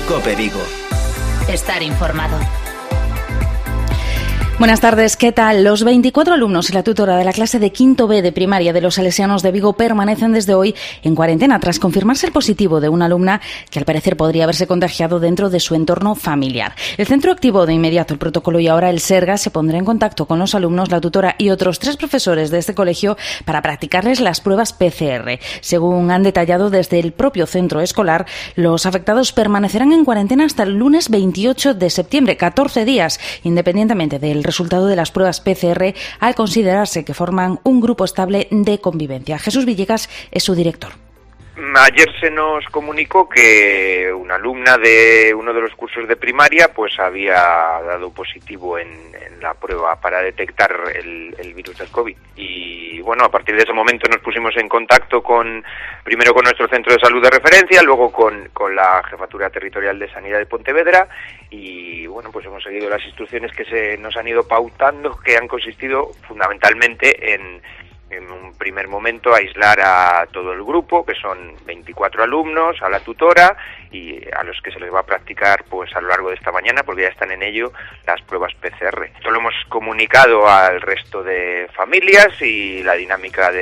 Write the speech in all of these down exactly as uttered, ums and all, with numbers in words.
COPE Vigo. Estar informado. Buenas tardes, ¿qué tal? Los veinticuatro alumnos y la tutora de la clase de quinto B de primaria de los Salesianos de Vigo permanecen desde hoy en cuarentena tras confirmarse el positivo de una alumna que al parecer podría haberse contagiado dentro de su entorno familiar. El centro activó de inmediato el protocolo y ahora el Serga se pondrá en contacto con los alumnos, la tutora y otros tres profesores de este colegio para practicarles las pruebas P C R. Según han detallado desde el propio centro escolar, los afectados permanecerán en cuarentena hasta el lunes veintiocho de septiembre, catorce días, independientemente del resultado de las pruebas P C R, al considerarse que forman un grupo estable de convivencia. Jesús Villegas es su director. Ayer se nos comunicó que una alumna de uno de los cursos de primaria pues había dado positivo en, en la prueba para detectar el, el virus del COVID. Y bueno, a partir de ese momento nos pusimos en contacto con primero con nuestro centro de salud de referencia, luego con, con la Jefatura Territorial de Sanidad de Pontevedra y bueno, pues hemos seguido las instrucciones que se nos han ido pautando, que han consistido fundamentalmente en en un primer momento aislar a todo el grupo, que son veinticuatro alumnos, a la tutora y a los que se les va a practicar pues a lo largo de esta mañana, porque ya están en ello, las pruebas P C R. Esto lo hemos comunicado al resto de familias y la dinámica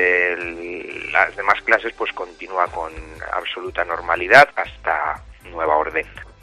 de las demás clases pues continúa con absoluta normalidad hasta nueva orden.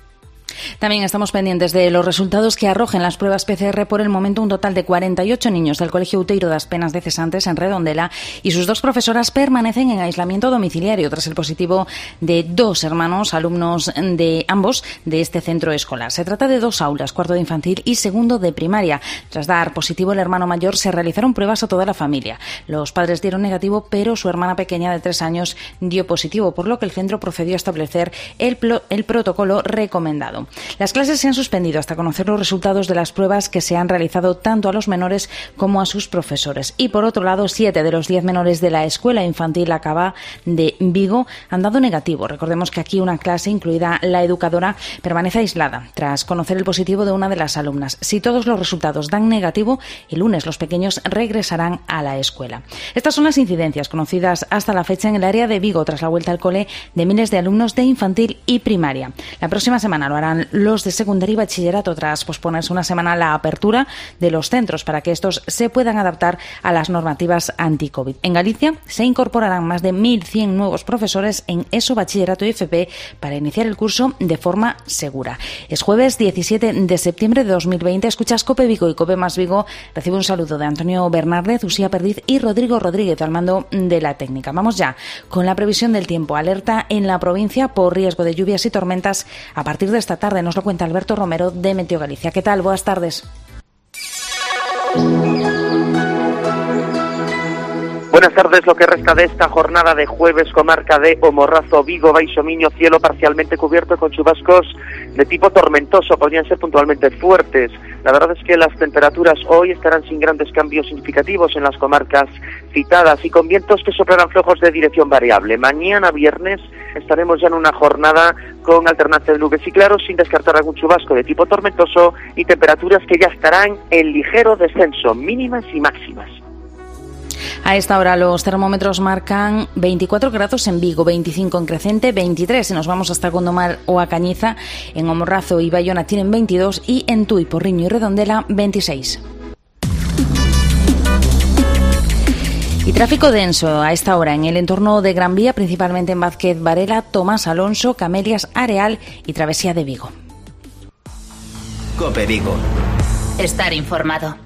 También estamos pendientes de los resultados que arrojen las pruebas P C R. Por el momento, un total de cuarenta y ocho niños del Colegio Outeiro das Penas de Cesantes, en Redondela, y sus dos profesoras permanecen en aislamiento domiciliario tras el positivo de dos hermanos, alumnos de ambos de este centro escolar. Se trata de dos aulas, cuarto de infantil y segundo de primaria. Tras dar positivo el hermano mayor, se realizaron pruebas a toda la familia. Los padres dieron negativo, pero su hermana pequeña de tres años dio positivo, por lo que el centro procedió a establecer el, plo- el protocolo recomendado. Las clases se han suspendido hasta conocer los resultados de las pruebas que se han realizado tanto a los menores como a sus profesores. Y por otro lado, siete de los diez menores de la Escuela Infantil Acaba de Vigo han dado negativo. Recordemos que aquí una clase, incluida la educadora, permanece aislada tras conocer el positivo de una de las alumnas. Si todos los resultados dan negativo, el lunes los pequeños regresarán a la escuela. Estas son las incidencias conocidas hasta la fecha en el área de Vigo tras la vuelta al cole de miles de alumnos de infantil y primaria. La próxima semana lo harán los de secundaria y bachillerato tras posponerse una semana la apertura de los centros para que estos se puedan adaptar a las normativas anti-COVID. En Galicia se incorporarán más de mil cien nuevos profesores en ESO, bachillerato y F P para iniciar el curso de forma segura. Es jueves diecisiete de septiembre de dos mil veinte. Escuchas COPE Vigo y COPE Más Vigo. Recibe un saludo de Antonio Bernárdez, Usía Perdiz y Rodrigo Rodríguez al mando de la técnica. Vamos ya con la previsión del tiempo. Alerta en la provincia por riesgo de lluvias y tormentas a partir de esta tarde. Nos lo cuenta Alberto Romero de Meteo Galicia. ¿Qué tal? Buenas tardes. Buenas tardes. Lo que resta de esta jornada de jueves, comarca de O Morrazo, Vigo, Baixo Miño, cielo parcialmente cubierto con chubascos de tipo tormentoso, podrían ser puntualmente fuertes. La verdad es que las temperaturas hoy estarán sin grandes cambios significativos en las comarcas citadas y con vientos que soplarán flojos de dirección variable. Mañana viernes estaremos ya en una jornada con alternancia de nubes y claros, sin descartar algún chubasco de tipo tormentoso y temperaturas que ya estarán en ligero descenso, mínimas y máximas. A esta hora los termómetros marcan veinticuatro grados en Vigo, veinticinco en Crecente, veintitrés si nos vamos hasta Gondomar o a Cañiza, en O Morrazo y Bayona tienen veintidós y en Tui, Porriño y Redondela veintiséis. Y tráfico denso a esta hora en el entorno de Gran Vía, principalmente en Vázquez Varela, Tomás Alonso, Camelias, Areal y Travesía de Vigo. COPE Vigo. Estar informado.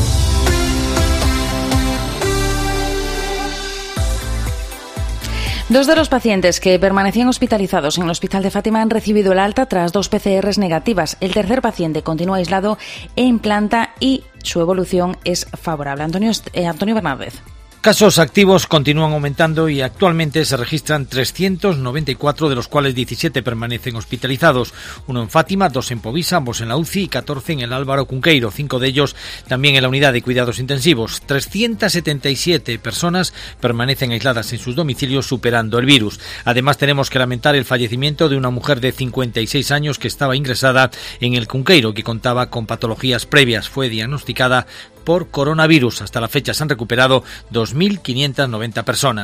Dos de los pacientes que permanecían hospitalizados en el Hospital de Fátima han recibido el alta tras dos P C Rs negativas. El tercer paciente continúa aislado en planta y su evolución es favorable. Antonio, eh, Antonio Bernárdez. Casos activos continúan aumentando y actualmente se registran trescientos noventa y cuatro, de los cuales diecisiete permanecen hospitalizados. Uno en Fátima, dos en Povisa, ambos en la U C I y catorce en el Álvaro Cunqueiro, cinco de ellos también en la unidad de cuidados intensivos. trescientas setenta y siete personas permanecen aisladas en sus domicilios superando el virus. Además tenemos que lamentar el fallecimiento de una mujer de cincuenta y seis años que estaba ingresada en el Cunqueiro, que contaba con patologías previas. Fue diagnosticada por coronavirus. Hasta la fecha se han recuperado dos mil quinientas noventa personas.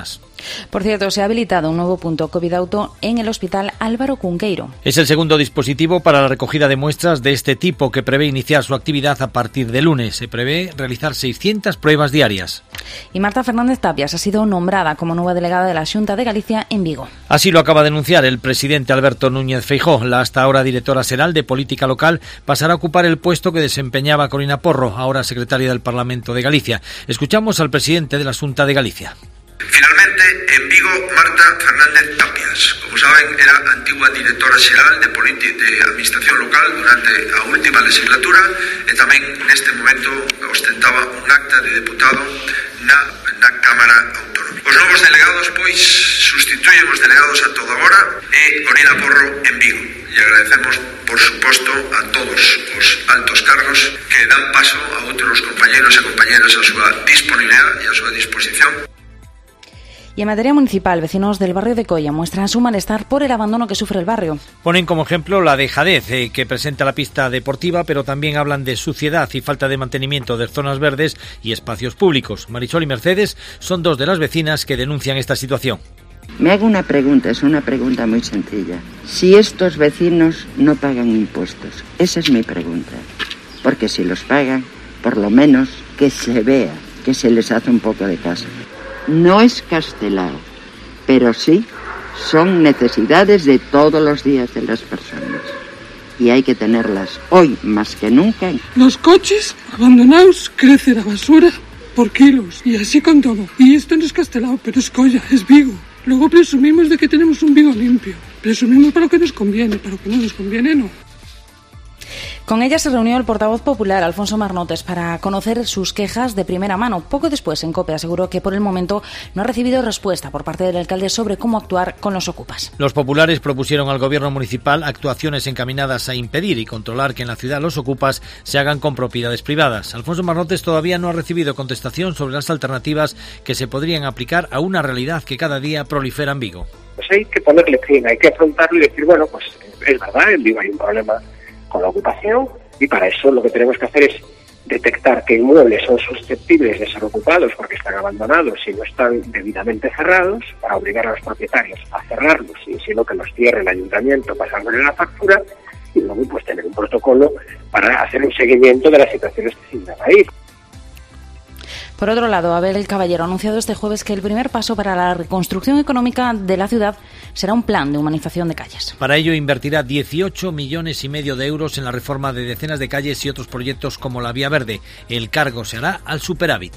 Por cierto, se ha habilitado un nuevo punto COVID Auto en el Hospital Álvaro Cunqueiro. Es el segundo dispositivo para la recogida de muestras de este tipo que prevé iniciar su actividad a partir de lunes. Se prevé realizar seiscientas pruebas diarias. Y Marta Fernández Tapias ha sido nombrada como nueva delegada de la Xunta de Galicia en Vigo. Así lo acaba de anunciar el presidente Alberto Núñez Feijóo. La hasta ahora directora xeral de Política Local pasará a ocupar el puesto que desempeñaba Corina Porro, ahora secretaria del Parlamento de Galicia. Escuchamos al presidente de la Xunta de Galicia. Finalmente, en Vigo, Marta Fernández Tapias. Como saben, era antigua directora xeral de, de Administración Local durante a última legislatura e tamén neste momento ostentaba un acta de deputado na, na Cámara Autonómica. Os novos delegados, pois, sustituyen os delegados a toda hora e Corina Porro en Vigo. E agradecemos, por suposto, a todos os altos cargos que dan paso a outros compañeros e compañeras a súa disponibilidade e a súa disposición. Y en materia municipal, vecinos del barrio de Coia muestran su malestar por el abandono que sufre el barrio. Ponen como ejemplo la dejadez eh, que presenta la pista deportiva, pero también hablan de suciedad y falta de mantenimiento de zonas verdes y espacios públicos. Marisol y Mercedes son dos de las vecinas que denuncian esta situación. Me hago una pregunta, es una pregunta muy sencilla. Si estos vecinos no pagan impuestos, esa es mi pregunta. Porque si los pagan, por lo menos que se vea que se les hace un poco de caso. No es Castelao, pero sí son necesidades de todos los días de las personas. Y hay que tenerlas hoy más que nunca. Los coches abandonados crecen a basura por kilos y así con todo. Y esto no es Castelao, pero es Coia, es Vigo. Luego presumimos de que tenemos un Vigo limpio. Presumimos para lo que nos conviene, para lo que no nos conviene no. Con ella se reunió el portavoz popular, Alfonso Marnotes, para conocer sus quejas de primera mano. Poco después, en COPE aseguró que por el momento no ha recibido respuesta por parte del alcalde sobre cómo actuar con los ocupas. Los populares propusieron al gobierno municipal actuaciones encaminadas a impedir y controlar que en la ciudad los ocupas se hagan con propiedades privadas. Alfonso Marnotes todavía no ha recibido contestación sobre las alternativas que se podrían aplicar a una realidad que cada día prolifera en Vigo. Pues hay que ponerle fin, hay que afrontarlo y decir, bueno, pues es verdad, en Vigo hay un problema con la ocupación y para eso lo que tenemos que hacer es detectar que inmuebles son susceptibles de ser ocupados porque están abandonados y no están debidamente cerrados, para obligar a los propietarios a cerrarlos y si no que los cierre el ayuntamiento pasándole la factura y luego pues tener un protocolo para hacer un seguimiento de las situaciones que se dan ahí. Por otro lado, Abel Caballero ha anunciado este jueves que el primer paso para la reconstrucción económica de la ciudad será un plan de humanización de calles. Para ello invertirá dieciocho millones y medio de euros en la reforma de decenas de calles y otros proyectos como la Vía Verde. El cargo se hará al superávit.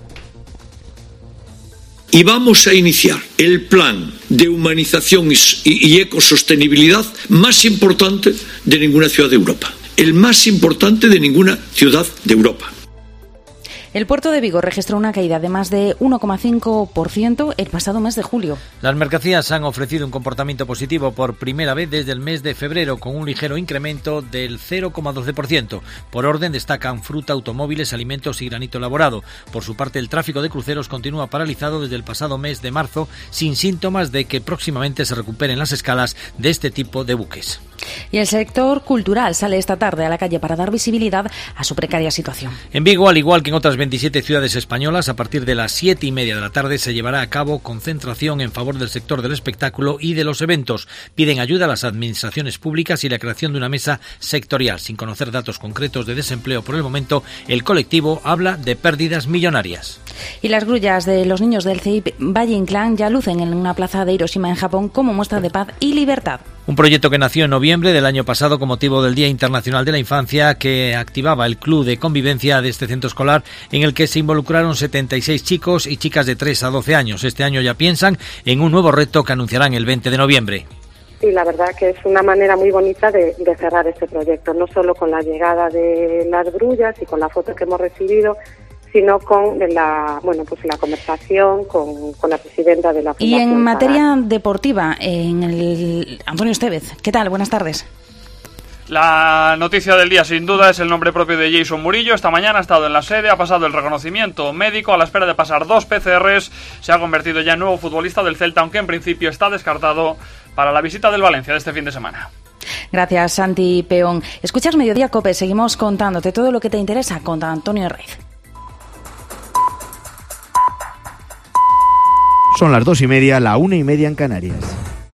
Y vamos a iniciar el plan de humanización y ecosostenibilidad más importante de ninguna ciudad de Europa. El más importante de ninguna ciudad de Europa. El puerto de Vigo registró una caída de más de uno coma cinco por ciento el pasado mes de julio. Las mercancías han ofrecido un comportamiento positivo por primera vez desde el mes de febrero, con un ligero incremento del cero coma doce por ciento. Por orden destacan fruta, automóviles, alimentos y granito elaborado. Por su parte, el tráfico de cruceros continúa paralizado desde el pasado mes de marzo, sin síntomas de que próximamente se recuperen las escalas de este tipo de buques. Y el sector cultural sale esta tarde a la calle para dar visibilidad a su precaria situación. En Vigo, al igual que en otras veintisiete ciudades españolas, a partir de las siete y media de la tarde se llevará a cabo concentración en favor del sector del espectáculo y de los eventos. Piden ayuda a las administraciones públicas y la creación de una mesa sectorial. Sin conocer datos concretos de desempleo por el momento, el colectivo habla de pérdidas millonarias. Y las grullas de los niños del C I P Valle Inclán ya lucen en una plaza de Hiroshima en Japón como muestra de paz y libertad. Un proyecto que nació en noviembre del año pasado con motivo del Día Internacional de la Infancia, que activaba el club de convivencia de este centro escolar, en el que se involucraron setenta y seis chicos y chicas de tres a doce años. Este año ya piensan en un nuevo reto que anunciarán el veinte de noviembre. Sí, la verdad que es una manera muy bonita de, de cerrar este proyecto, no solo con la llegada de las grullas y con la foto que hemos recibido, sino con la bueno pues la conversación con, con la presidenta de la Fundación. Y en materia deportiva, en el Antonio Estevez, ¿qué tal? Buenas tardes. La noticia del día sin duda es el nombre propio de Jason Murillo. Esta mañana ha estado en la sede, ha pasado el reconocimiento médico a la espera de pasar dos P C Rs. Se ha convertido ya en nuevo futbolista del Celta, aunque en principio está descartado para la visita del Valencia de este fin de semana. Gracias, Santi Peón. Escuchas Mediodía COPE, seguimos contándote todo lo que te interesa con Antonio Reiz. Son las dos y media, la una y media en Canarias.